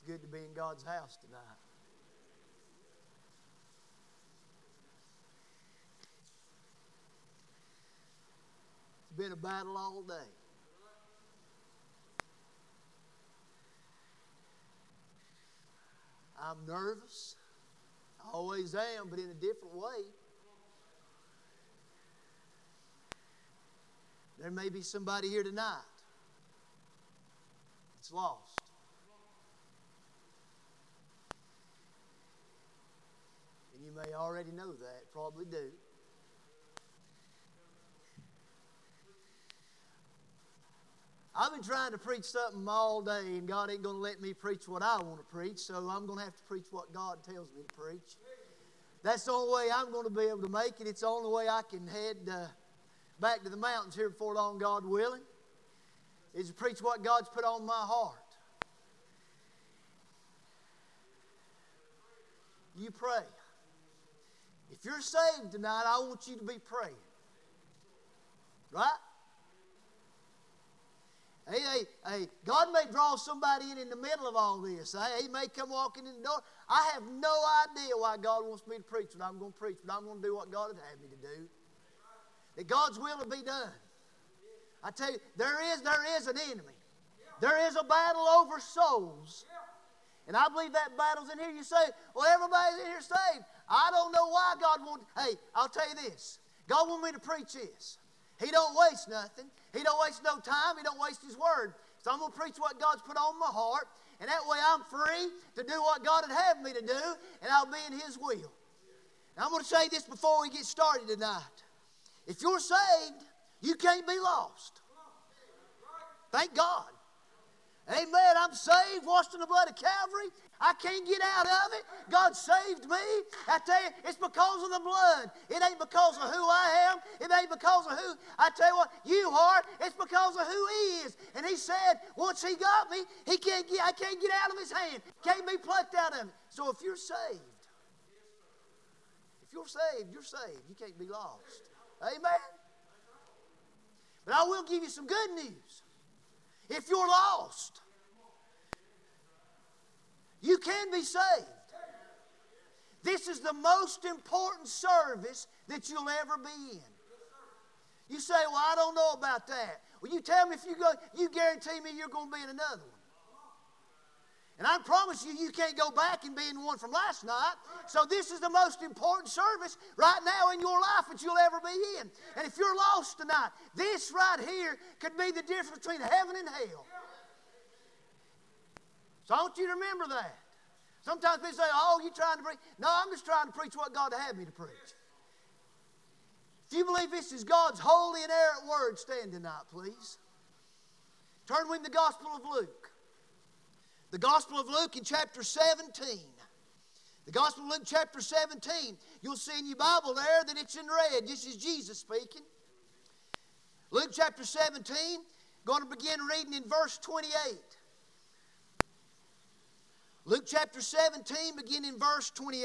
good to be in God's house tonight. It's been a battle all day. I'm nervous. I always am, but in a different way. There may be somebody here tonight that's lost. And you may already know that, probably do. I've been trying to preach something all day, and God ain't going to let me preach what I want to preach, so I'm going to have to preach what God tells me to preach. That's the only way I'm going to be able to make it. It's the only way I can head back to the mountains here before long, God willing, is to preach what God's put on my heart. You pray. If you're saved tonight, I want you to be praying. Right? Hey, God may draw somebody in the middle of all this. He may come walking in the door. I have no idea why God wants me to preach what I'm going to preach, but I'm going to do what God would have me to do. That God's will will be done. I tell you, there is an enemy. There is a battle over souls. And I believe that battle's in here. You say, well, everybody's in here saved. I don't know why God wants... Hey, I'll tell you this. God wants me to preach this. He don't waste nothing. He don't waste no time. He don't waste His word. So I'm going to preach what God's put on my heart. And that way I'm free to do what God would have me to do. And I'll be in His will. Now I'm going to say this before we get started tonight. If you're saved, you can't be lost. Thank God. Amen. I'm saved, washed in the blood of Calvary. I can't get out of it. God saved me. I tell you, it's because of the blood. It ain't because of who I am. It ain't because of who, I tell you what, you are. It's because of who He is. And He said, once He got me, I can't get out of His hand. Can't be plucked out of it. So if you're saved, you're saved. You can't be lost. Amen. But I will give you some good news. If you're lost, you can be saved. This is the most important service that you'll ever be in. You say, well, I don't know about that. Well, you tell me if you go, you guarantee me you're going to be in another one. And I promise you, you can't go back and be in the one from last night. So this is the most important service right now in your life that you'll ever be in. And if you're lost tonight, this right here could be the difference between heaven and hell. So I want you to remember that. Sometimes people say, oh, you're trying to preach. No, I'm just trying to preach what God had me to preach. If you believe this is God's holy and inerrant word, stand tonight, please. Turn with me to the Gospel of Luke. The Gospel of Luke in chapter 17. The Gospel of Luke chapter 17. You'll see in your Bible there that it's in red. This is Jesus speaking. Luke chapter 17. Going to begin reading in verse 28. Luke chapter 17, begin in verse 28.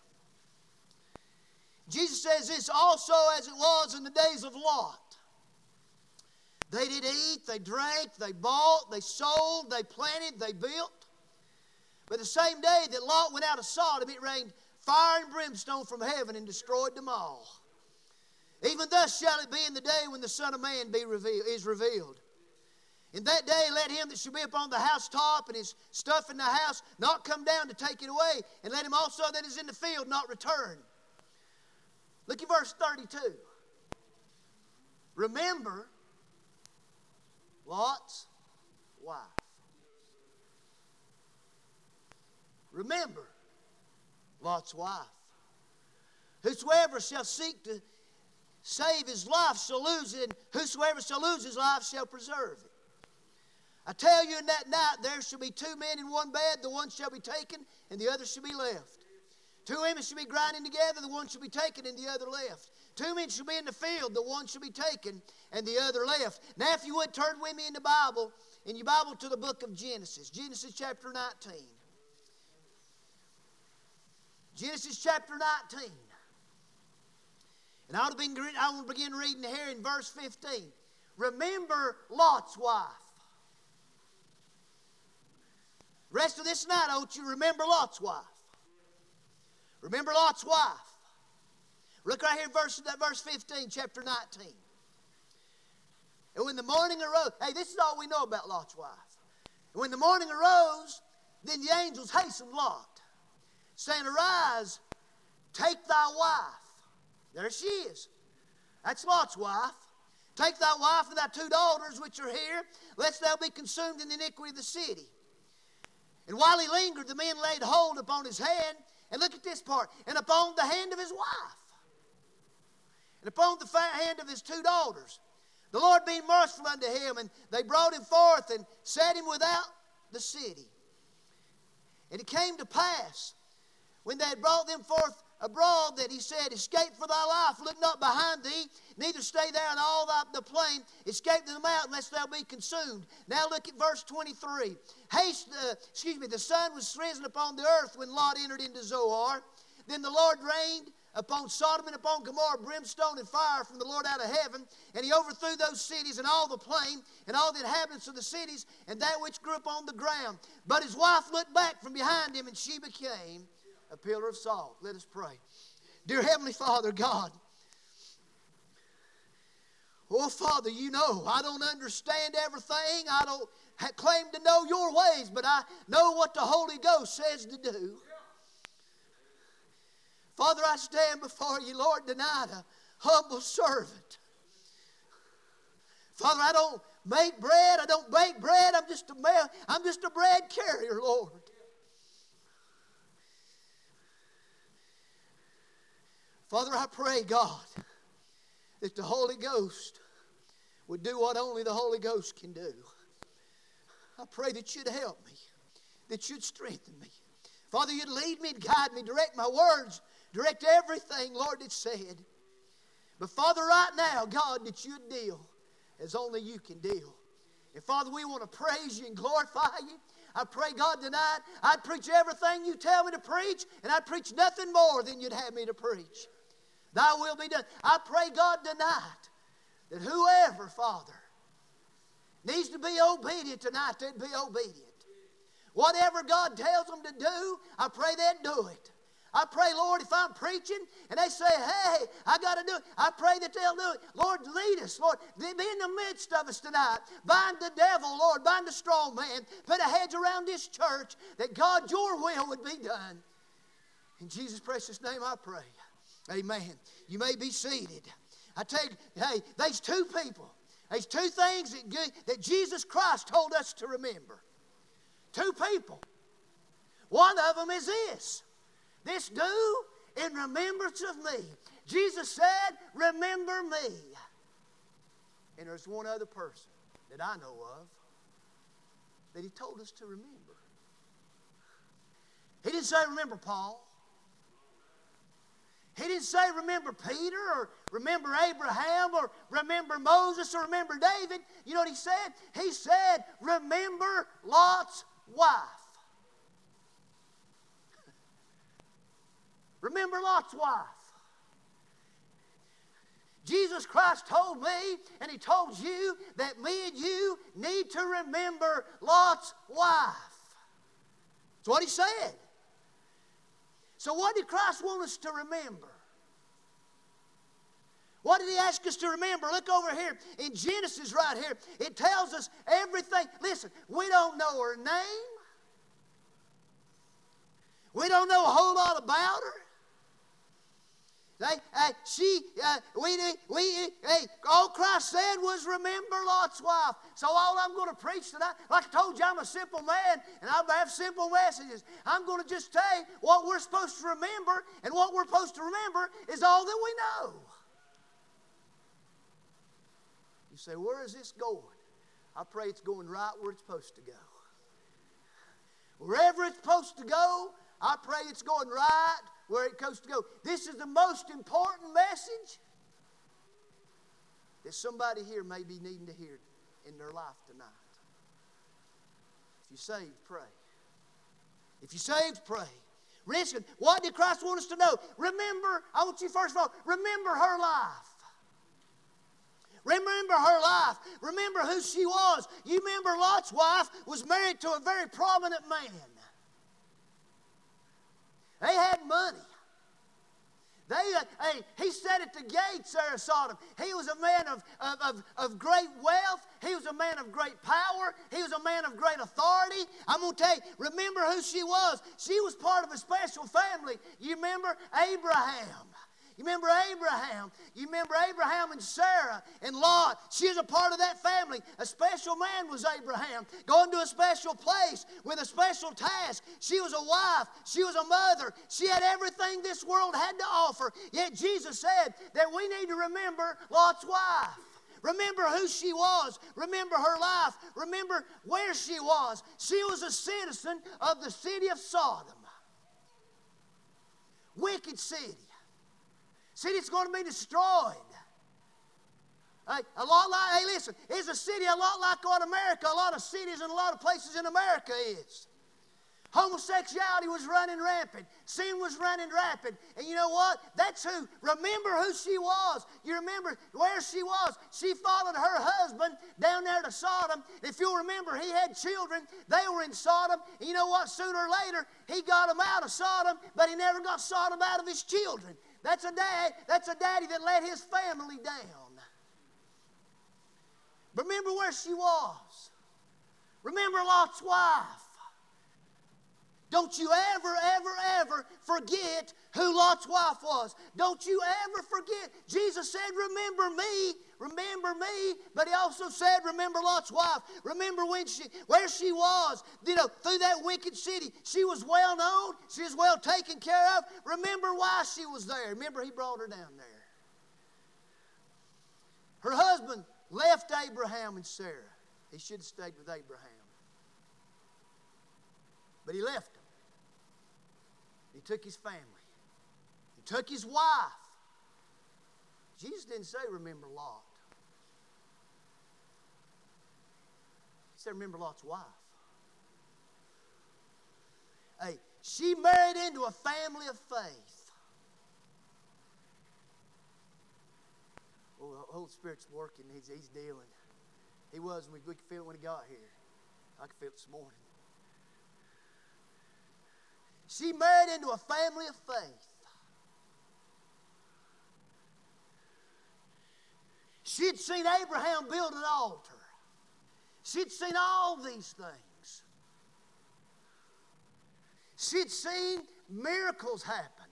Jesus says this, also as it was in the days of Lot. They did eat, they drank, they bought, they sold, they planted, they built. But the same day that Lot went out of Sodom, it rained fire and brimstone from heaven and destroyed them all. Even thus shall it be in the day when the Son of Man is revealed. In that day let him that shall be upon the housetop and his stuff in the house not come down to take it away, and let him also that is in the field not return. Look at verse 32. Remember Lot's wife. Remember Lot's wife. Whosoever shall seek to save his life shall lose it, and whosoever shall lose his life shall preserve it. I tell you, in that night there shall be two men in one bed, the one shall be taken, and the other shall be left. Two women shall be grinding together, the one shall be taken, and the other left. Two men shall be in the field, the one shall be taken, and the other left. Now if you would turn with me in your Bible to the book of Genesis. Genesis chapter 19. Genesis chapter 19. And I want to begin reading here in verse 15. Remember Lot's wife. Rest of this night, I want you to remember Lot's wife. Remember Lot's wife. Look right here, verse 15, chapter 19. And when the morning arose, hey, this is all we know about Lot's wife. And when the morning arose, then the angels hastened Lot, saying, Arise, take thy wife. There she is. That's Lot's wife. Take thy wife and thy 2 daughters which are here, lest thou be consumed in the iniquity of the city. And while he lingered, the men laid hold upon his hand, and look at this part, and upon the hand of his wife, and upon the hand of his 2 daughters. The Lord being merciful unto him, and they brought him forth and set him without the city. And it came to pass, when they had brought them forth abroad, that he said, Escape for thy life, look not behind thee, neither stay there in all the plain. Escape to the mountain, lest thou be consumed. Now look at verse 23. The sun was risen upon the earth when Lot entered into Zoar. Then the Lord rained upon Sodom and upon Gomorrah brimstone and fire from the Lord out of heaven, and he overthrew those cities and all the plain and all the inhabitants of the cities and that which grew upon the ground. But his wife looked back from behind him, and she became a pillar of salt. Let us pray. Dear Heavenly Father, God, oh Father, you know I don't understand everything. I don't claim to know your ways, but I know what the Holy Ghost says to do. Father, I stand before you, Lord, tonight, a humble servant. Father, I don't make bread. I don't bake bread. I'm just a bread carrier, Lord. Father, I pray, God, that the Holy Ghost would do what only the Holy Ghost can do. I pray that you'd help me, that you'd strengthen me. Father, you'd lead me and guide me, direct my words, direct everything, Lord, that's said. But Father, right now, God, that you'd deal as only you can deal. And Father, we want to praise you and glorify you. I pray, God, tonight, I'd preach everything you tell me to preach, and I'd preach nothing more than you'd have me to preach. Thy will be done. I pray, God, tonight, that whoever, Father, needs to be obedient tonight, they'd be obedient. Whatever God tells them to do, I pray they'd do it. I pray, Lord, if I'm preaching and they say, hey, I got to do it, I pray that they'll do it. Lord, lead us, Lord. Be in the midst of us tonight. Bind the devil, Lord. Bind the strong man. Put a hedge around this church that, God, your will would be done. In Jesus' precious name I pray. Amen. You may be seated. I tell you, hey, there's 2 people. There's 2 things that Jesus Christ told us to remember. 2 people. One of them is this. This do in remembrance of me. Jesus said, remember me. And there's one other person that I know of that he told us to remember. He didn't say remember Paul. He didn't say remember Peter or remember Abraham or remember Moses or remember David. You know what he said? He said remember Lot's wife. Remember Lot's wife. Jesus Christ told me and he told you that me and you need to remember Lot's wife. That's what he said. So what did Christ want us to remember? What did he ask us to remember? Look over here in Genesis right here. It tells us everything. Listen, we don't know her name. We don't know a whole lot about her. All Christ said was remember Lot's wife. So all I'm going to preach tonight, like I told you, I'm a simple man, and I have simple messages. I'm going to just tell you what we're supposed to remember, and what we're supposed to remember is all that we know. You say, where is this going? I pray it's going right where it's supposed to go. Wherever it's supposed to go, I pray it's going right where it's supposed to go. This is the most important message that somebody here may be needing to hear in their life tonight. If you're saved, pray. If you're saved, pray. Listen, what did Christ want us to know? Remember, I want you first of all, remember her life. Remember her life. Remember who she was. You remember Lot's wife was married to a very prominent man. They had money. He sat at the gates there of Sodom. He was a man of great wealth. He was a man of great power. He was a man of great authority. I'm going to tell you, remember who she was. She was part of a special family. You remember Abraham. You remember Abraham. You remember Abraham and Sarah and Lot. She was a part of that family. A special man was Abraham. Going to a special place with a special task. She was a wife. She was a mother. She had everything this world had to offer. Yet Jesus said that we need to remember Lot's wife. Remember who she was. Remember her life. Remember where she was. She was a citizen of the city of Sodom. Wicked city. City that's going to be destroyed. Listen, it's a city a lot like what America, a lot of cities and a lot of places in America is. Homosexuality was running rampant. Sin was running rampant. And you know what? That's who. Remember who she was. You remember where she was. She followed her husband down there to Sodom. If you'll remember, he had children. They were in Sodom. And you know what? Sooner or later, he got them out of Sodom, but he never got Sodom out of his children. That's a daddy that let his family down. Remember where she was. Remember Lot's wife. Don't you ever forget who Lot's wife was. Don't you ever forget. Jesus said, remember me, but he also said, remember Lot's wife. Remember where she was, through that wicked city. She was well known. She was well taken care of. Remember why she was there. Remember he brought her down there. Her husband left Abraham and Sarah. He should have stayed with Abraham. But he left them. He took his family. He took his wife. Jesus didn't say, remember Lot. He said, remember Lot's wife. Hey, she married into a family of faith. Oh, the Holy Spirit's working. He's dealing. He was. We could feel it when he got here. I could feel it this morning. She married into a family of faith. She'd seen Abraham build an altar. She'd seen all these things. She'd seen miracles happen.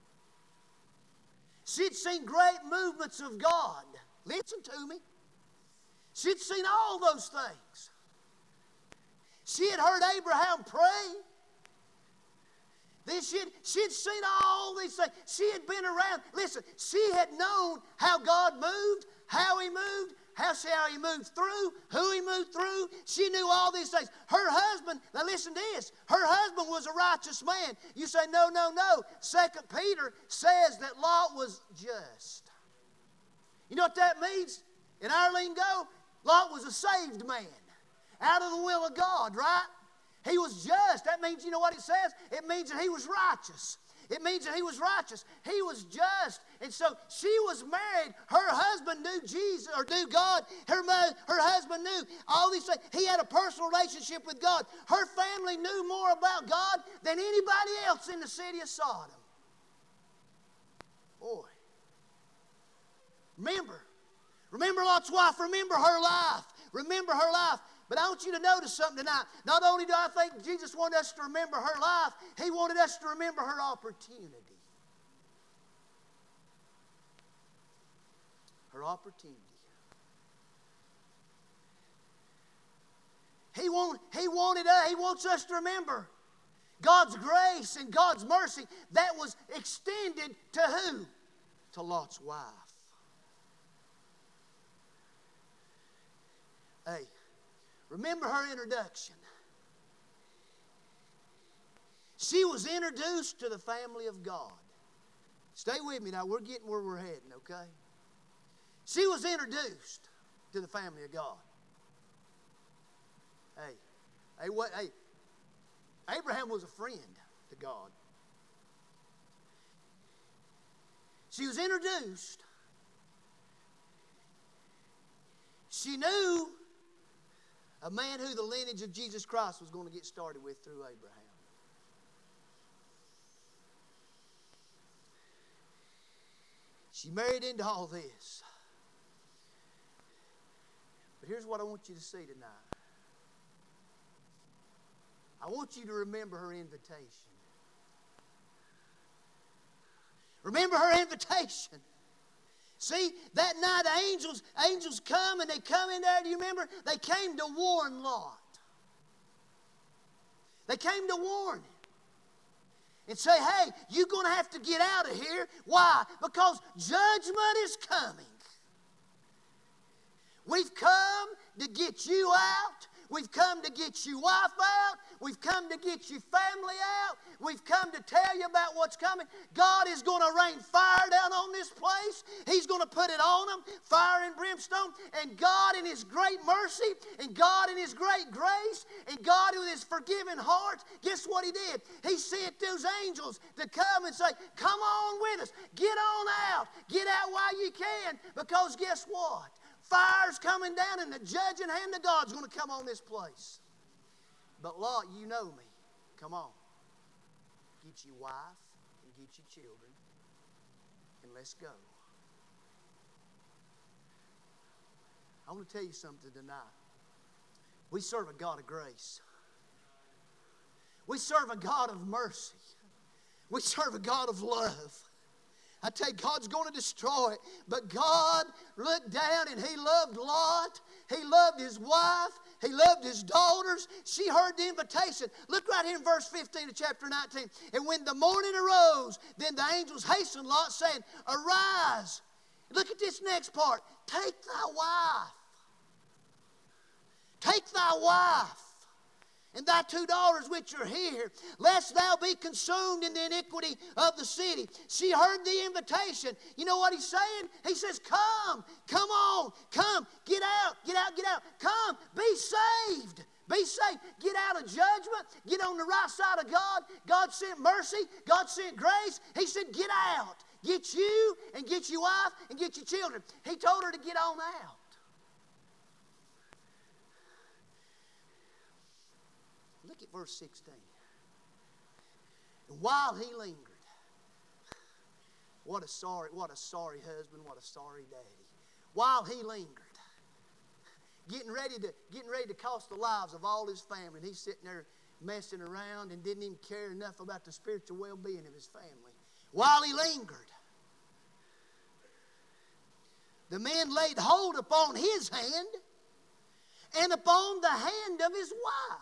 She'd seen great movements of God. Listen to me. She'd seen all those things. She had heard Abraham pray. Then she'd seen all these things. She had been around. Listen, she had known how God moved, how he moved, how he moved through, who he moved through. She knew all these things. Her husband, now listen to this, her husband was a righteous man. You say, no. 2 Peter says that Lot was just. You know what that means? In our lingo, Lot was a saved man, out of the will of God, right? He was just. That means, you know what it says? It means that he was righteous. It means that he was righteous. He was just. And so she was married. Her husband knew Jesus or knew God. Her husband knew all these things. He had a personal relationship with God. Her family knew more about God than anybody else in the city of Sodom. Boy. Remember Lot's wife. Remember her life. Remember her life. But I want you to notice something tonight. Not only do I think Jesus wanted us to remember her life, he wanted us to remember her opportunity. Her opportunity. He wants us to remember God's grace and God's mercy that was extended to who? To Lot's wife. Hey. Remember her introduction. She was introduced to the family of God. Stay with me now. We're getting where we're heading, okay? She was introduced to the family of God. Hey, Abraham was a friend to God. She was introduced. She knew a man who the lineage of Jesus Christ was going to get started with through Abraham. She married into all this. But here's what I want you to see tonight. I want you to remember her invitation. Remember her invitation. See, that night angels come and they come in there. Do you remember? They came to warn Lot. They came to warn him. And say, hey, you're going to have to get out of here. Why? Because judgment is coming. We've come to get you out. We've come to get your wife out. We've come to get your family out. We've come to tell you about what's coming. God is going to rain fire down on this place. He's going to put it on them, fire and brimstone. And God in His great mercy, and God in His great grace, and God with His forgiving heart, guess what He did? He sent those angels to come and say, come on with us. Get on out. Get out while you can. Because guess what? Fire's coming down and the judging hand of God's going to come on this place. But Lot, you know me. Come on. Get your wife and get your children and let's go. I want to tell you something tonight. We serve a God of grace. We serve a God of mercy. We serve a God of love. I tell you, God's going to destroy it. But God looked down and He loved Lot. He loved his wife. He loved his daughters. She heard the invitation. Look right here in verse 15 of chapter 19. And when the morning arose, then the angels hastened Lot, saying, arise. Look at this next part. Take thy wife. Take thy wife. And thy two daughters which are here, lest thou be consumed in the iniquity of the city. She heard the invitation. You know what he's saying? He says, come on, come, get out, come, be saved. Be saved. Get out of judgment. Get on the right side of God. God sent mercy. God sent grace. He said, get out. Get you and get your wife and get your children. He told her to get on out. Look at verse 16. And while he lingered, what a sorry husband, what a sorry daddy. While he lingered, getting ready to cost the lives of all his family, and he's sitting there messing around and didn't even care enough about the spiritual well-being of his family. While he lingered, the men laid hold upon his hand and upon the hand of his wife.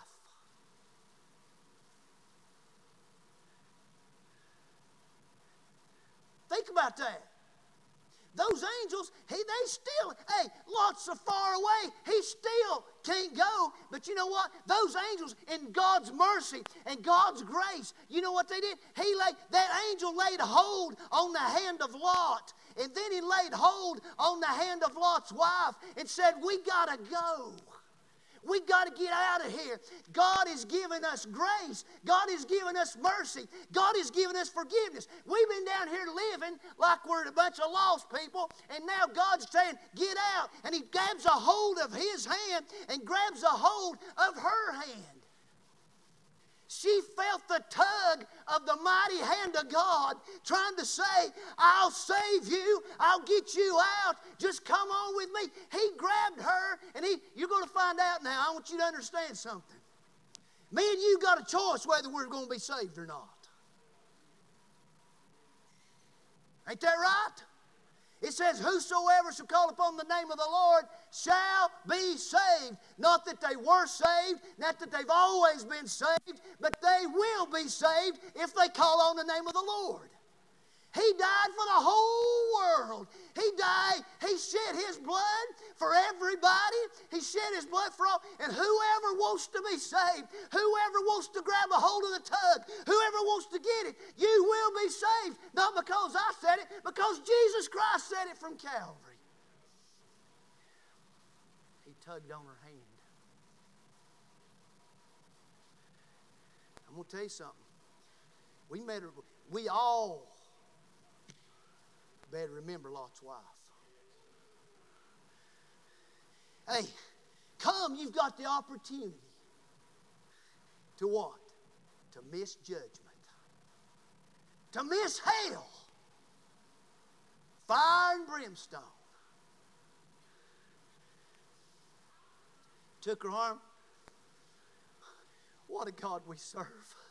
Think about that. Those angels, Lot's so far away, he still can't go. But you know what? Those angels, in God's mercy and God's grace, you know what they did? That angel laid hold on the hand of Lot. And then he laid hold on the hand of Lot's wife and said, we got to go. We got to get out of here. God has given us grace. God has given us mercy. God has given us forgiveness. We've been down here living like we're a bunch of lost people, and now God's saying, get out. And He grabs a hold of his hand and grabs a hold of her hand. She felt the tug of the mighty hand of God trying to say, I'll save you. I'll get you out. Just come on with me. He grabbed her, and you're going to find out now. I want you to understand something. Me and you got a choice whether we're going to be saved or not. Ain't that right? It says, whosoever shall call upon the name of the Lord shall be saved. Not that they were saved, not that they've always been saved, but they will be saved if they call on the name of the Lord. He died for the whole world. He died. He shed His blood for everybody. He shed His blood for all. And whoever wants to be saved, whoever wants to grab a hold of the tug, whoever wants to get it, you will be saved. Not because I said it, because Jesus Christ said it from Calvary. He tugged on her hand. I'm going to tell you something. We all better remember Lot's wife. Hey, come, you've got the opportunity to what? To miss judgment. To miss hell. Fire and brimstone. Took her arm. What a God we serve.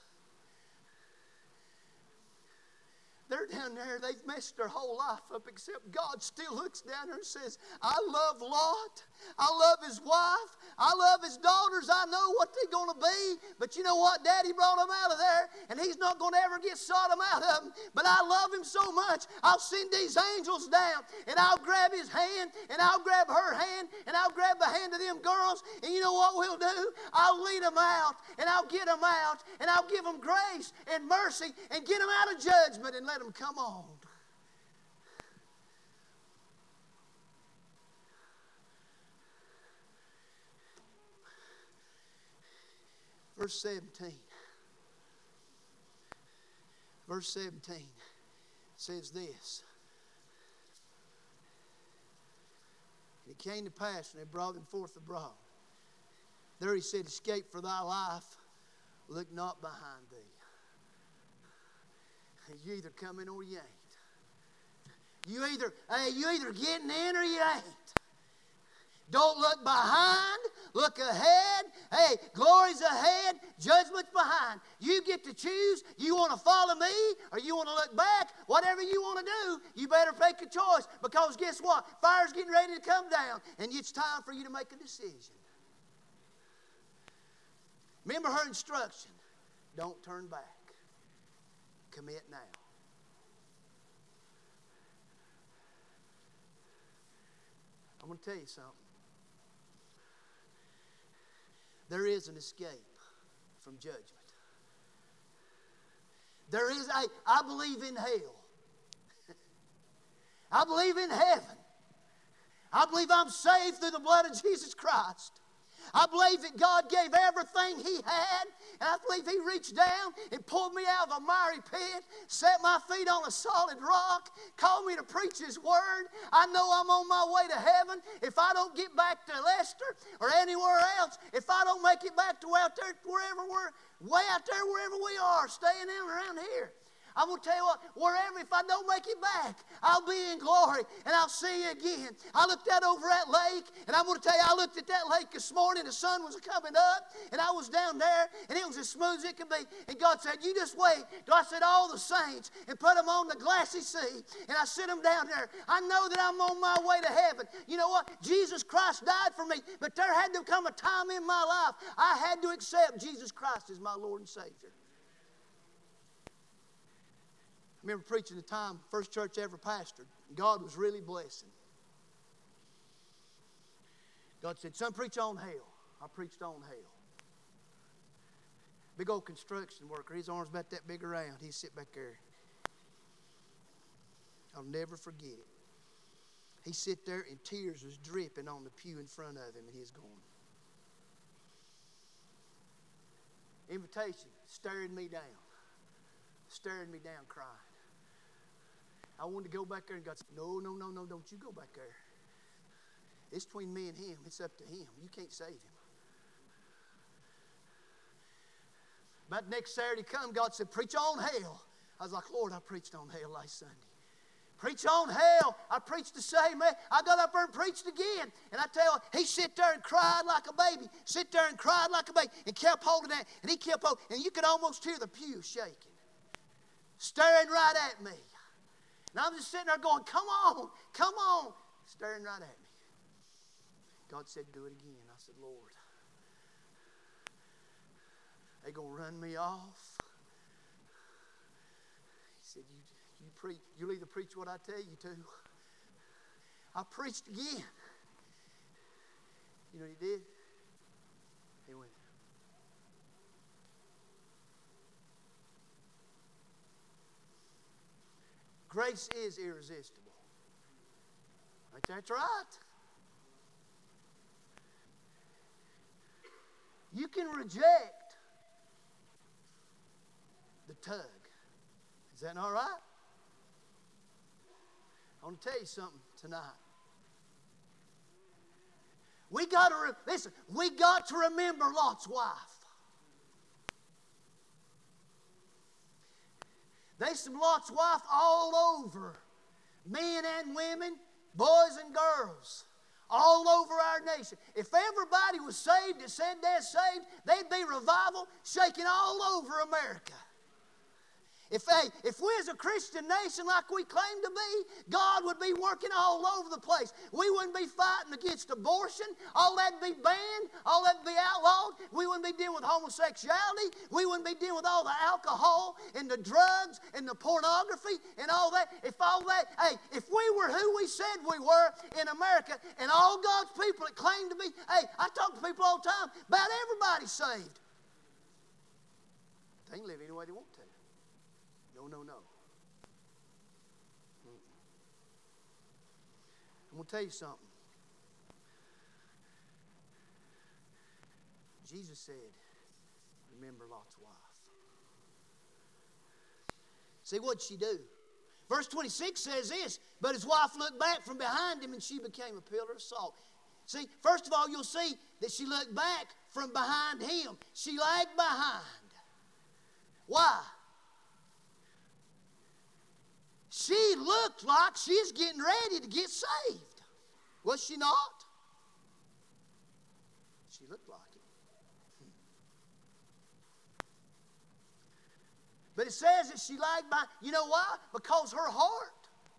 They're down there, they've messed their whole life up, except God still looks down there and says, I love Lot. I love his wife. I love his daughters. I know what they're going to be. But you know what? Daddy brought them out of there, and he's not going to ever get Sodom out of them. But I love him so much, I'll send these angels down, and I'll grab his hand, and I'll grab her hand, and I'll grab the hand of them girls. And you know what we'll do? I'll lead them out, and I'll get them out, and I'll give them grace and mercy, and get them out of judgment, and let them come on. Verse 17. Verse 17 says this. And it came to pass when they brought him forth abroad. There he said, escape for thy life. Look not behind thee. You either coming or you ain't. You either getting in or you ain't. Don't look behind, look ahead. Hey, glory's ahead, judgment's behind. You get to choose. You want to follow me or you want to look back. Whatever you want to do, you better make a choice. Because guess what? Fire's getting ready to come down, and it's time for you to make a decision. Remember her instruction. Don't turn back. Commit now. I'm going to tell you something. There is an escape from judgment. There is, I believe in hell. I believe in heaven. I believe I'm saved through the blood of Jesus Christ. I believe that God gave everything He had, and I believe He reached down and pulled me out of a miry pit, set my feet on a solid rock, called me to preach His Word. I know I'm on my way to heaven. If I don't get back to Leicester or anywhere else, if I don't make it back to out there, wherever we're, way out there, wherever we are, staying in around here, I'm going to tell you what, wherever, if I don't make it back, I'll be in glory and I'll see you again. I looked out over that lake, and I'm going to tell you, I looked at that lake this morning, the sun was coming up, and I was down there, and it was as smooth as it could be. And God said, you just wait till I set all the saints and put them on the glassy sea, and I sit them down there. I know that I'm on my way to heaven. You know what? Jesus Christ died for me, but there had to come a time in my life I had to accept Jesus Christ as my Lord and Savior. I remember preaching the time, first church I ever pastored. God was really blessing. God said, son, preach on hell. I preached on hell. Big old construction worker, his arms about that big around. He'd sit back there. I'll never forget it. He sit there and tears was dripping on the pew in front of him, and he's going. Invitation, staring me down. Staring me down, crying. I wanted to go back there, and God said, no, don't you go back there. It's between me and him. It's up to him. You can't save him. About next Saturday come, God said, preach on hell. I was like, Lord, I preached on hell last Sunday. Preach on hell. I preached the same way. I got up there and preached again. And I tell you, he sit there and cried like a baby. Sit there and cried like a baby. And kept holding that. And he kept holding. And you could almost hear the pew shaking. Staring right at me. And I'm just sitting there going, come on. Staring right at me. God said, do it again. I said, Lord, they going to run me off? He said, you'll either preach what I tell you to. I preached again. You know what he did? He went. Grace is irresistible. That's right. You can reject the tug. Is that not right? I want to tell you something tonight. We got to, listen, we got to remember Lot's wife. There's some Lot's wife all over, men and women, boys and girls, all over our nation. If everybody was saved that said they're saved, there'd be revival shaking all over America. If we as a Christian nation like we claim to be, God would be working all over the place. We wouldn't be fighting against abortion. All that'd be banned. All that'd be outlawed. We wouldn't be dealing with homosexuality. We wouldn't be dealing with all the alcohol and the drugs and the pornography and all that. If we were who we said we were in America and all God's people that claim to be, I talk to people all the time about everybody saved. They can live any way they want to. No. I'm going to tell you something. Jesus said, remember Lot's wife. See, what'd she do? Verse 26 says this, but his wife looked back from behind him and she became a pillar of salt. See, first of all, you'll see that she looked back from behind him. She lagged behind. Why? She looked like she's getting ready to get saved. Was she not? She looked like it. But it says that she lagged behind. You know why? Because her heart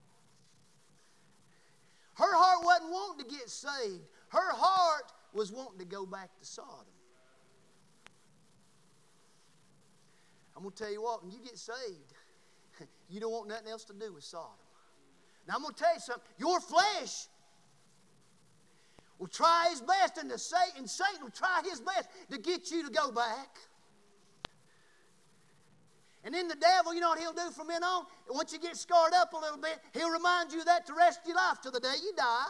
wasn't wanting to get saved. Her heart was wanting to go back to Sodom. I'm going to tell you what, when you get saved, you don't want nothing else to do with Sodom. Now, I'm going to tell you something. Your flesh will try his best, and Satan will try his best to get you to go back. And then the devil, you know what he'll do from then on? Once you get scarred up a little bit, he'll remind you of that the rest of your life till the day you die.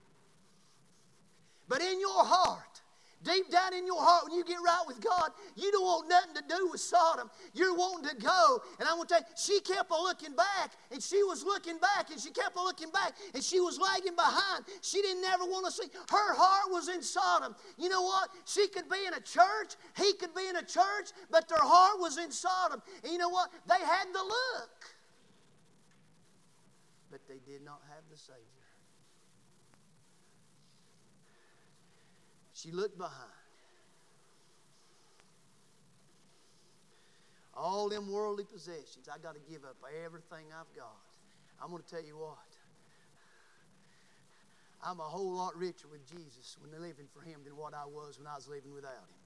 But in your heart, deep down in your heart, when you get right with God, you don't want nothing to do with Sodom. You're wanting to go. And I'm going to tell you, she kept on looking back, and she was looking back, and she kept on looking back, and she was lagging behind. She didn't ever want to see. Her heart was in Sodom. You know what? She could be in a church. He could be in a church, but their heart was in Sodom. And you know what? They had the look, but they did not have the Savior. She looked behind. All them worldly possessions, I got to give up everything I've got. I'm going to tell you what. I'm a whole lot richer with Jesus when they're living for Him than what I was when I was living without Him.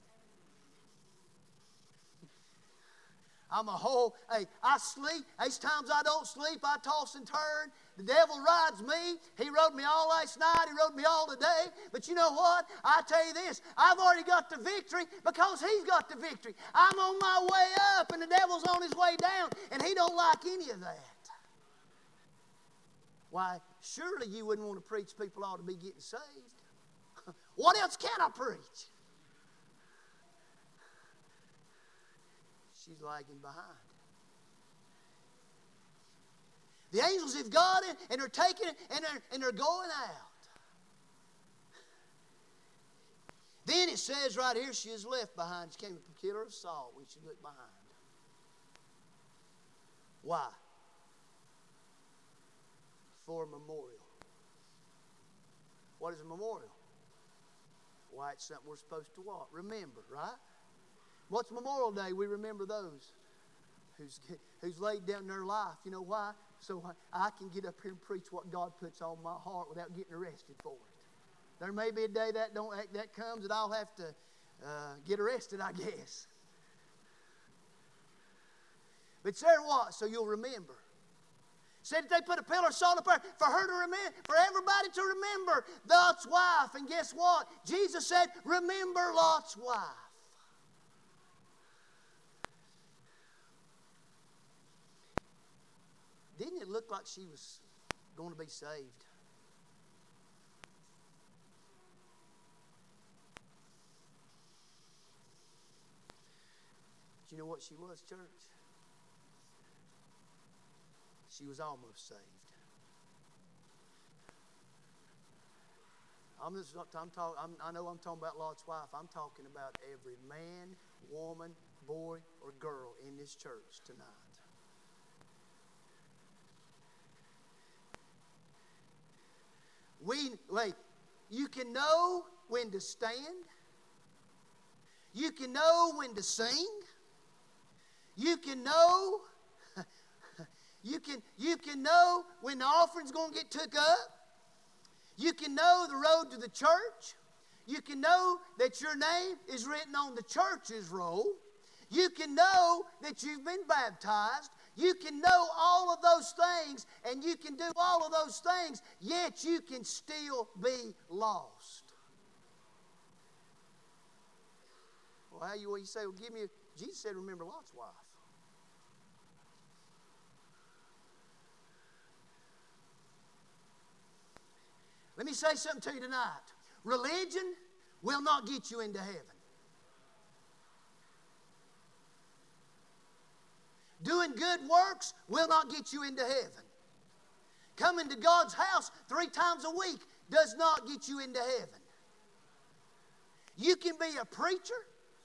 I sleep. There's times I don't sleep. I toss and turn. The devil rides me. He rode me all last night. He rode me all today. But you know what? I tell you this. I've already got the victory because He's got the victory. I'm on my way up and the devil's on his way down, and he don't like any of that. Why, surely you wouldn't want to preach people ought to be getting saved. What else can I preach? She's lagging behind. The angels have got it, and they're taking it, and they're going out. Then it says right here, she is left behind. She came a pillar of salt when she looked behind. Why? For a memorial. What is a memorial? Why, it's something we're supposed to what? Remember, right? What's Memorial Day? We remember those who's laid down their life. You know why? So I can get up here and preach what God puts on my heart without getting arrested for it. There may be a day that comes that I'll have to get arrested, I guess. But there what? So you'll remember. Said that they put a pillar of salt up there for her to remember, for everybody to remember Lot's wife. And guess what? Jesus said, remember Lot's wife. Didn't it look like she was going to be saved? Do you know what she was, church? She was almost saved. I know I'm talking about Lot's wife. I'm talking about every man, woman, boy, or girl in this church tonight. You can know when to stand. You can know when to sing. You can know you can know when the offering's going to get took up. You can know the road to the church. You can know that your name is written on the church's roll. You can know that you've been baptized. You can know all of those things, and you can do all of those things, yet you can still be lost. Well, you say, well, Jesus said, remember Lot's wife. Let me say something to you tonight. Religion will not get you into heaven. Doing good works will not get you into heaven. Coming to God's house 3 times a week does not get you into heaven. You can be a preacher.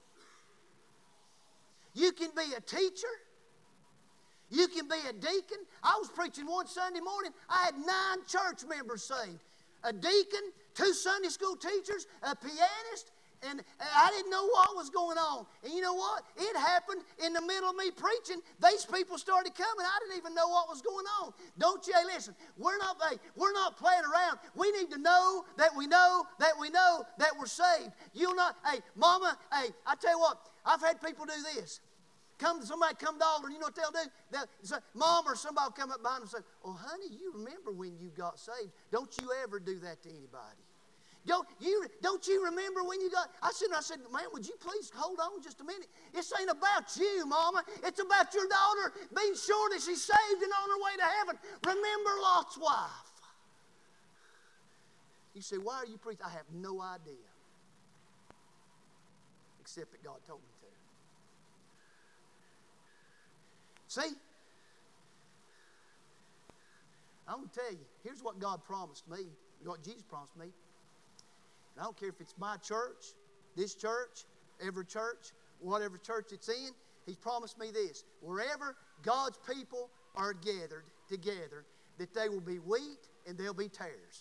You can be a teacher. You can be a deacon. I was preaching one Sunday morning. I had 9 church members saved. A deacon, 2 Sunday school teachers, a pianist, and I didn't know what was going on. And you know what? It happened in the middle of me preaching. These people started coming. I didn't even know what was going on. Don't you? Hey, listen, we're not playing around. We need to know that we know that we know that we're saved. You'll not, hey, mama, hey, I tell you what, I've had people do this. Somebody come to the altar, and you know what they'll do? They'll say, Mom or somebody will come up behind them and say, oh, honey, you remember when you got saved. Don't you ever do that to anybody. Don't you remember when you got... I said, man, would you please hold on just a minute? This ain't about you, Mama. It's about your daughter being sure that she's saved and on her way to heaven. Remember Lot's wife. You say, why are you preaching? I have no idea. Except that God told me to. See? I'm going to tell you, here's what God promised me, what Jesus promised me. And I don't care if it's my church, this church, every church, whatever church it's in, He's promised me this. Wherever God's people are gathered together, that they will be wheat and they'll be tares.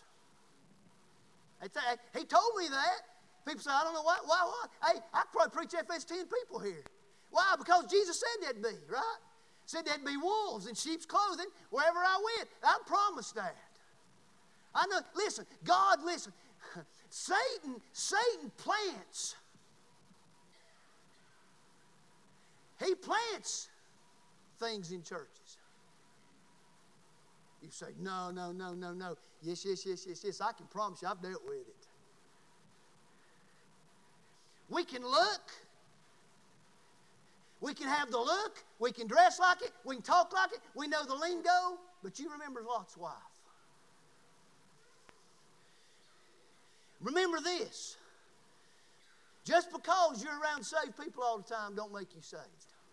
He told me that. People say, I don't know why. Hey, I could probably preach if there's 10 people here. Why? Because Jesus said there'd be, right? Said there'd be wolves in sheep's clothing wherever I went. I promised that. I know, listen, God, listen. Satan plants. He plants things in churches. You say, no. Yes. I can promise you I've dealt with it. We can look. We can have the look. We can dress like it. We can talk like it. We know the lingo. But you remember Lot's wife. Remember this. Just because you're around saved people all the time don't make you saved.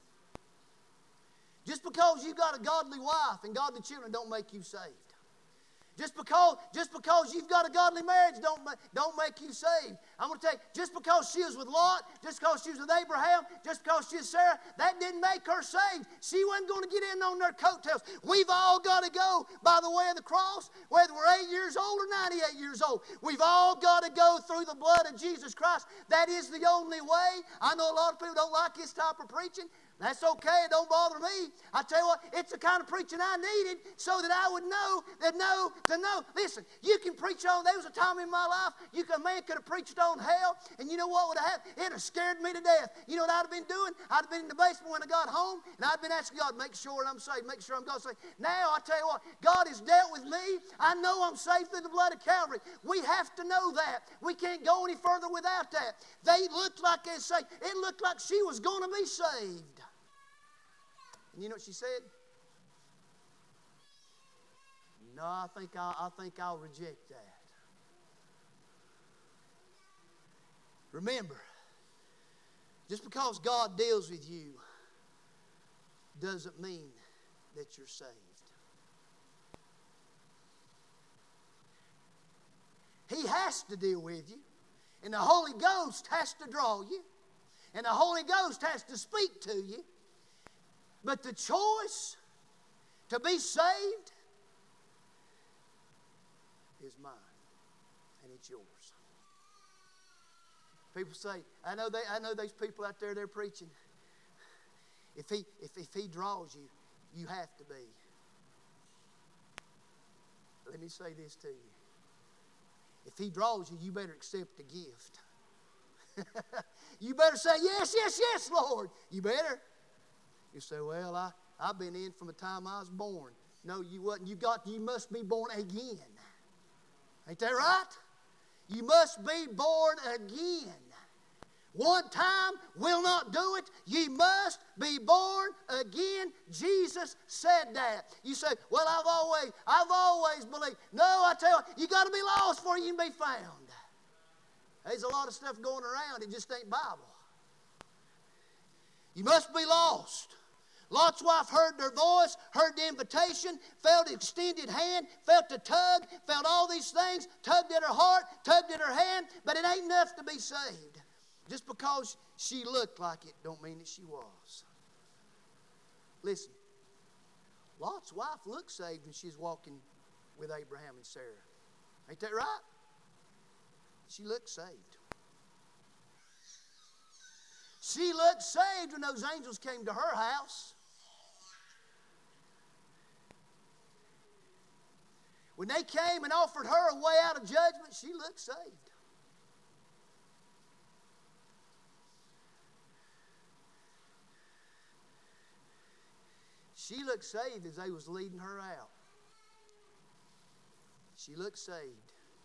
Just because you got a godly wife and godly children don't make you saved. Just because you've got a godly marriage don't make you saved. I'm going to tell you, just because she was with Lot, just because she was with Abraham, just because she was Sarah, that didn't make her saved. She wasn't going to get in on their coattails. We've all got to go by the way of the cross, whether we're 8 years old or 98 years old. We've all got to go through the blood of Jesus Christ. That is the only way. I know a lot of people don't like this type of preaching. That's okay. It don't bother me. I tell you what, it's the kind of preaching I needed so that I would know. Listen, you can preach on. There was a time in my life a man could have preached on hell, and you know what would have happened? It would have scared me to death. You know what I'd have been doing? I'd have been in the basement when I got home, and I'd been asking God, make sure I'm saved, make sure I'm God's saved. Now, I tell you what, God has dealt with me. I know I'm saved through the blood of Calvary. We have to know that. We can't go any further without that. They looked like they saved. It looked like she was going to be saved. And you know what she said? No, I think I'll reject that. Remember, just because God deals with you doesn't mean that you're saved. He has to deal with you. And the Holy Ghost has to draw you. And the Holy Ghost has to speak to you. But the choice to be saved is mine. And it's yours. People say, I know those people out there, they're preaching. If he draws you, you have to be. Let me say this to you. If he draws you, you better accept the gift. You better say, yes, yes, yes, Lord. You better. You say, well, I've been in from the time I was born. No, you wasn't. You must be born again. Ain't that right? You must be born again. One time will not do it. Ye must be born again. Jesus said that. You say, well, I've always believed. No, I tell you got to be lost before you can be found. There's a lot of stuff going around. It just ain't Bible. You must be lost. Lot's wife heard their voice, heard the invitation, felt the extended hand, felt the tug, felt all these things, tugged at her heart, tugged at her hand, but it ain't enough to be saved. Just because she looked like it don't mean that she was. Listen, Lot's wife looked saved when she was walking with Abraham and Sarah. Ain't that right? She looked saved. She looked saved when those angels came to her house. When they came and offered her a way out of judgment, she looked saved. She looked saved as they was leading her out. She looked saved.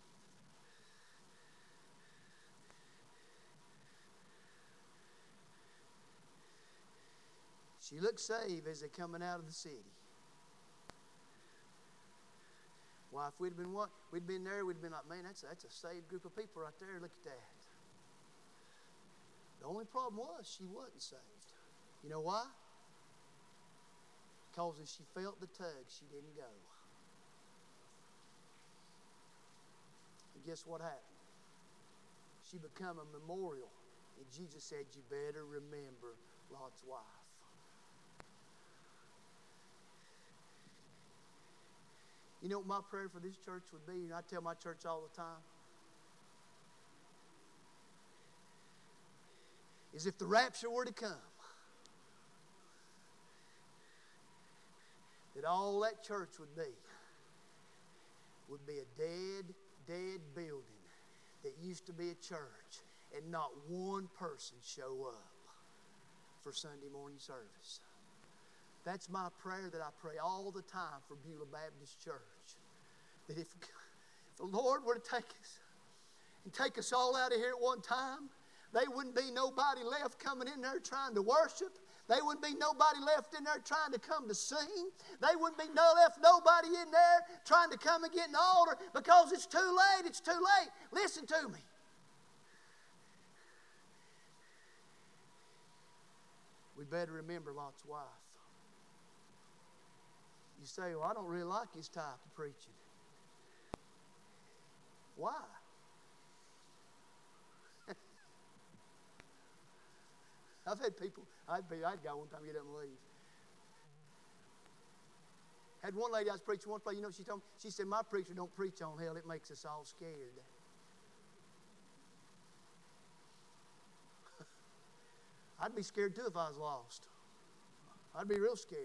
She looked saved as they're coming out of the city. Why, if we'd been there, we'd been like, man, that's a saved group of people right there. Look at that. The only problem was she wasn't saved. You know why? Because if she felt the tug, she didn't go. And guess what happened? She became a memorial. And Jesus said, you better remember Lot's wife. You know what my prayer for this church would be? And I tell my church all the time. Is if the rapture were to come, that all that church would be a dead building that used to be a church, and not one person show up for Sunday morning service. That's my prayer that I pray all the time for Beulah Baptist Church. That if the Lord were to take us all out of here at one time, there wouldn't be nobody left coming in there trying to worship. There wouldn't be nobody left in there trying to come to sing. There wouldn't be nobody in there trying to come and get an altar because it's too late. It's too late. Listen to me. We better remember Lot's wife. You say, well, I don't really like his type of preaching. Why? I've had people, I'd go one time, get up and leave. Had one lady I was preaching one place, you know what she told me? She said, my preacher don't preach on hell, it makes us all scared. I'd be scared too if I was lost. I'd be real scared.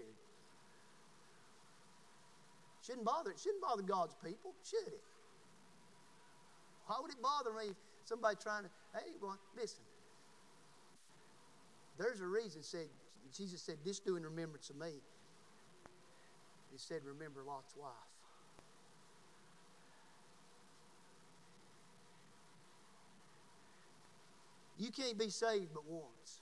It shouldn't bother God's people, should it? Why would it bother me if somebody trying to, hey, boy, listen. There's a reason Jesus said, this do in remembrance of me. He said, remember Lot's wife. You can't be saved but once.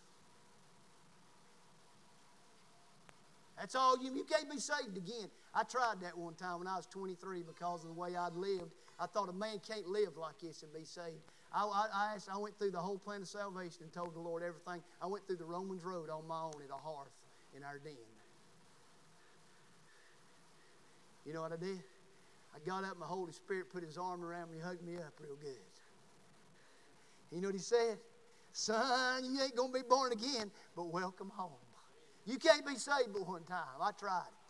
That's all you can't be saved again. I tried that one time when I was 23 because of the way I'd lived. I thought a man can't live like this and be saved. I went through the whole plan of salvation and told the Lord everything. I went through the Romans Road on my own at a hearth in our den. You know what I did? I got up, my Holy Spirit put His arm around me, hugged me up real good. You know what He said? Son, you ain't going to be born again, but welcome home. You can't be saved but one time. I tried it.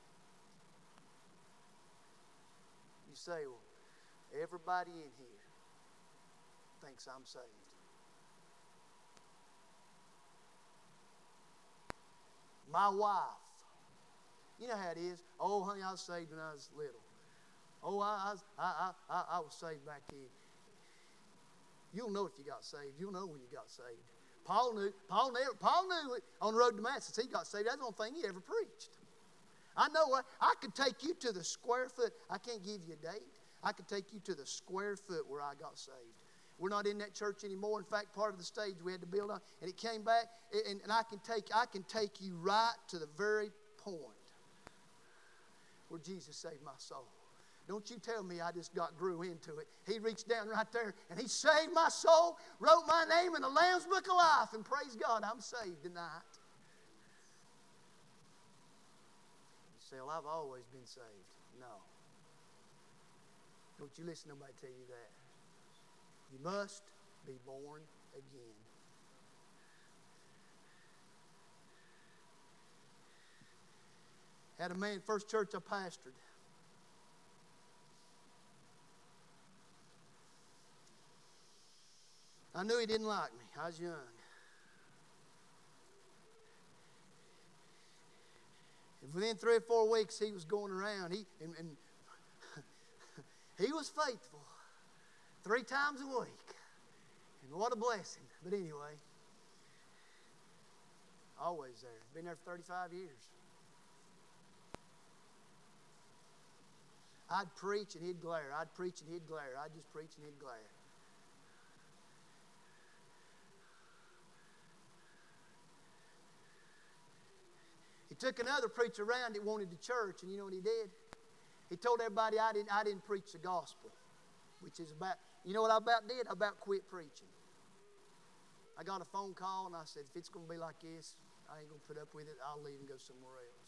You say, well, everybody in here thinks I'm saved. My wife, you know how it is. Oh, honey, I was saved when I was little. Oh, I was saved back then. You'll know if you got saved. You'll know when you got saved. Paul knew it on the road to Damascus. He got saved. That's the only thing he ever preached. I know what I could take you to the square foot. I can't give you a date. I could take you to the square foot where I got saved. We're not in that church anymore. In fact, part of the stage we had to build on, and it came back. And I can take you right to the very point where Jesus saved my soul. Don't you tell me I just grew into it. He reached down right there and He saved my soul, wrote my name in the Lamb's Book of Life, and praise God, I'm saved tonight. You say, well, I've always been saved. No. Don't you listen to nobody tell you that. You must be born again. Had a man, first church I pastored. I knew he didn't like me. I was young. And within 3 or 4 weeks, he was going around. He was faithful 3 times a week. And what a blessing. But anyway, always there. Been there for 35 years. I'd preach and he'd glare. I'd preach and he'd glare. I'd just preach and he'd glare. He took another preacher around that wanted the church, and you know what he did? He told everybody I didn't preach the gospel, which is about, you know what I about did? I about quit preaching. I got a phone call, and I said, if it's going to be like this, I ain't going to put up with it. I'll leave and go somewhere else.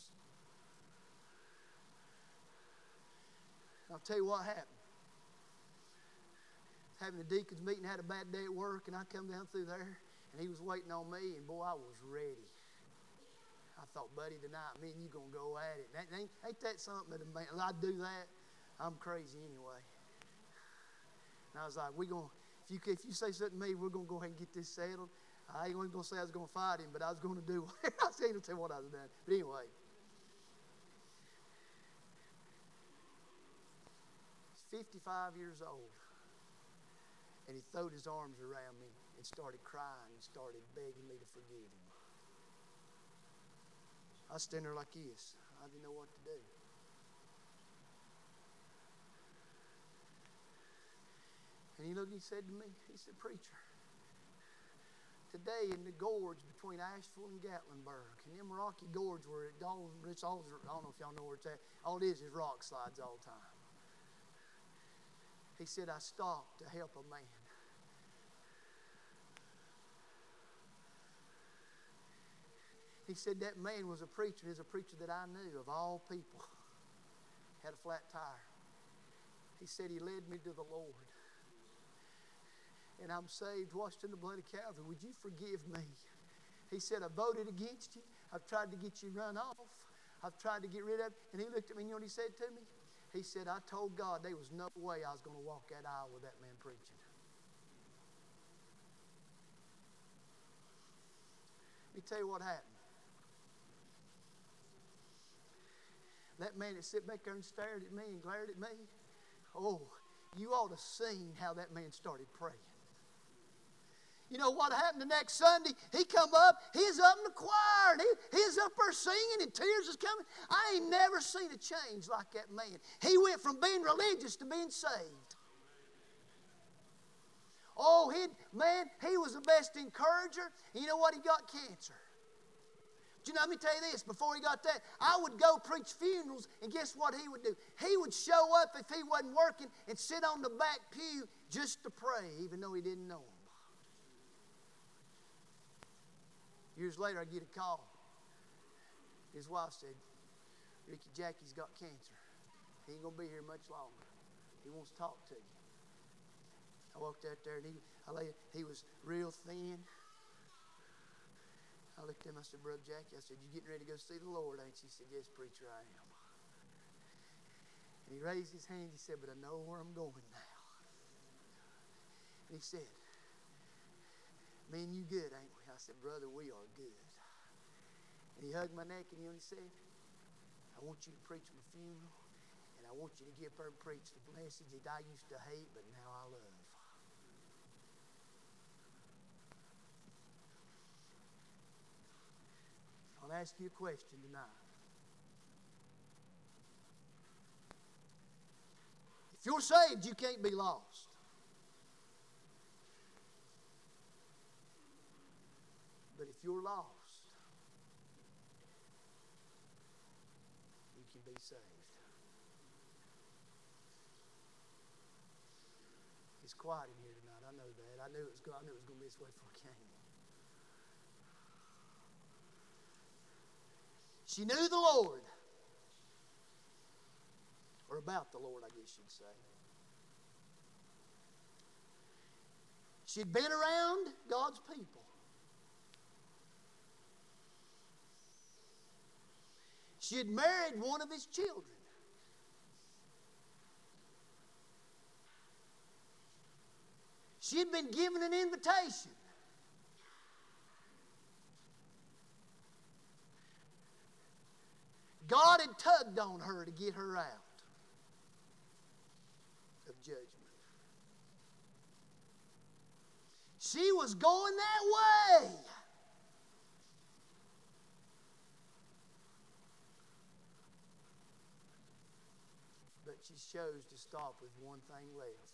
I'll tell you what happened. Having a deacon's meeting, had a bad day at work, and I come down through there, and he was waiting on me, and boy, I was ready. I thought, buddy, tonight, me and you going to go at it. Ain't that something that a man, I'd do that? I'm crazy anyway. And I was like, if you say something to me, we're going to go ahead and get this settled. I ain't going to say I was going to fight him, but I was going to do it. I was going to tell you what I was doing. But anyway. He's 55 years old. And he threw his arms around me and started crying and started begging me to forgive him. I was standing there like this. I didn't know what to do. And he looked and he said to me, he said, preacher, today in the gorge between Asheville and Gatlinburg, and them rocky gorge where I don't know if y'all know where it's at, all it is rock slides all the time. He said, I stopped to help a man. He said that man was a preacher. He was a preacher that I knew of all people. Had a flat tire. He said he led me to the Lord. And I'm saved, washed in the blood of Calvary. Would you forgive me? He said, I voted against you. I've tried to get you run off. I've tried to get rid of it. And he looked at me, and you know what he said to me? He said, I told God there was no way I was going to walk that aisle with that man preaching. Let me tell you what happened. That man that sit back there and stared at me and glared at me, oh, you ought to have seen how that man started praying. You know what happened the next Sunday? He come up, he's up in the choir, and he's up there singing, and tears is coming. I ain't never seen a change like that man. He went from being religious to being saved. Oh, he was the best encourager. You know what? He got cancer. You know, let me tell you this, before he got that, I would go preach funerals, and guess what he would do? He would show up if he wasn't working and sit on the back pew just to pray, even though he didn't know him. Years later, I get a call. His wife said, Ricky, Jackie's got cancer. He ain't going to be here much longer. He wants to talk to you. I walked out there, and he was real thin. I looked at him, I said, Brother Jackie, I said, you getting ready to go see the Lord, ain't you? He said, yes, preacher, I am. And he raised his hand, he said, but I know where I'm going now. And he said, me and you good, ain't we? I said, brother, we are good. And he hugged my neck, and he said, I want you to preach my funeral, and I want you to get up there and preach the message that I used to hate, but now I love. I'll ask you a question tonight. If you're saved, you can't be lost. But if you're lost, you can be saved. It's quiet in here tonight. I know that. I knew it was going to be this way before I came. She knew the Lord. Or about the Lord, I guess you'd say. She'd been around God's people. She had married one of his children. She had been given an invitation. God had tugged on her to get her out of judgment. She was going that way. But she chose to stop with one thing left.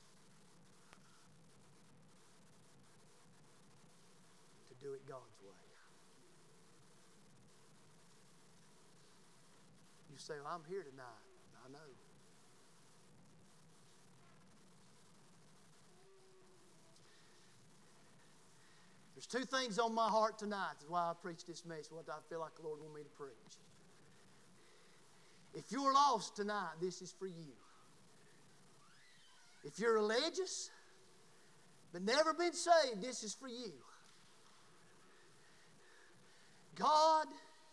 To do it God's way. You say, well, I'm here tonight. I know. There's two things on my heart tonight. That's why I preach this message, what I feel like the Lord wants me to preach. If you're lost tonight, this is for you. If you're religious, but never been saved, this is for you. God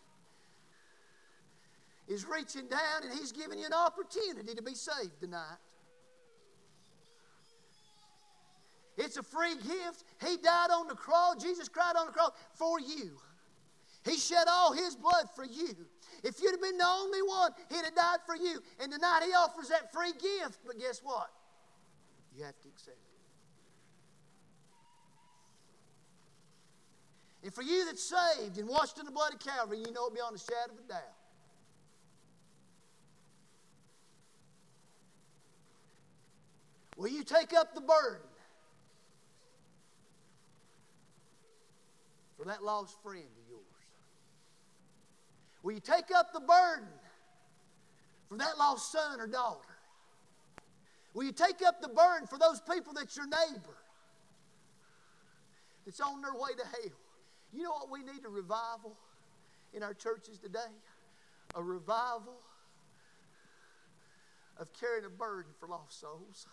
is reaching down and He's giving you an opportunity to be saved tonight. It's a free gift. He died on the cross. Jesus cried on the cross for you. He shed all His blood for you. If you'd have been the only one, He'd have died for you. And tonight He offers that free gift. But guess what? You have to accept it. And for you that's saved and washed in the blood of Calvary, you know it beyond a shadow of a doubt. Will you take up the burden for that lost friend of yours? Will you take up the burden for that lost son or daughter? Will you take up the burden for those people that's your neighbor that's on their way to hell? You know what we need? A revival in our churches today? A revival of carrying a burden for lost souls.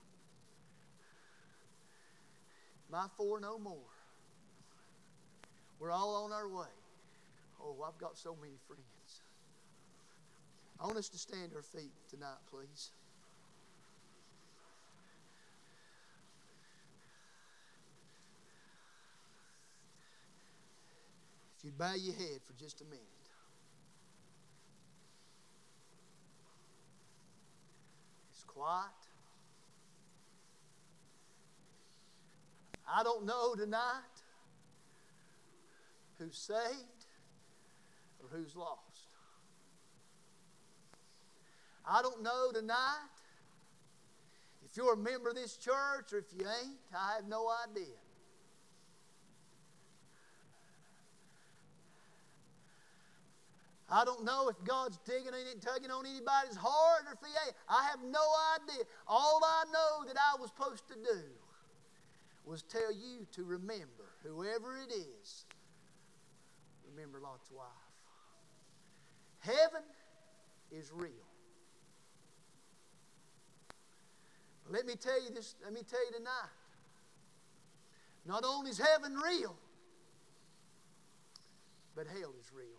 My four no more. We're all on our way. Oh, I've got so many friends. I want us to stand to our feet tonight, please. If you'd bow your head for just a minute. It's quiet. I don't know tonight who's saved or who's lost. I don't know tonight if you're a member of this church or if you ain't. I have no idea. I don't know if God's tugging on anybody's heart or if He ain't. I have no idea. All I know that I was supposed to do was tell you to remember, whoever it is, remember Lot's wife. Heaven is real. Let me tell you this, let me tell you tonight. Not only is heaven real, but hell is real.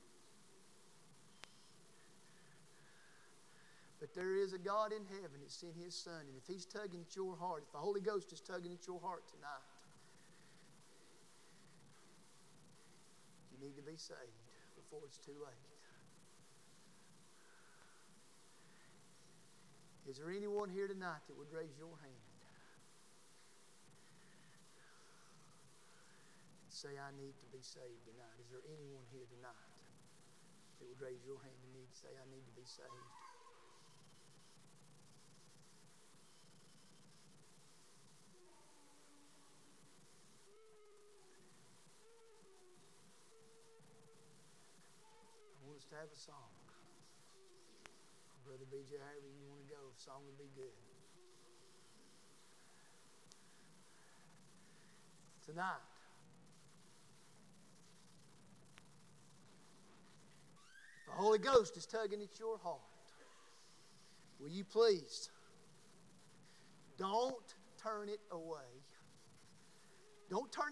But there is a God in heaven that sent His Son. And if He's tugging at your heart, if the Holy Ghost is tugging at your heart tonight, you need to be saved before it's too late. Is there anyone here tonight that would raise your hand and say, I need to be saved tonight? Is there anyone here tonight that would raise your hand and need to say, I need to be saved? I want us to have a song. Brother BJ, however you want to go, the song would be good. Tonight, if the Holy Ghost is tugging at your heart, will you please don't turn it away. Don't turn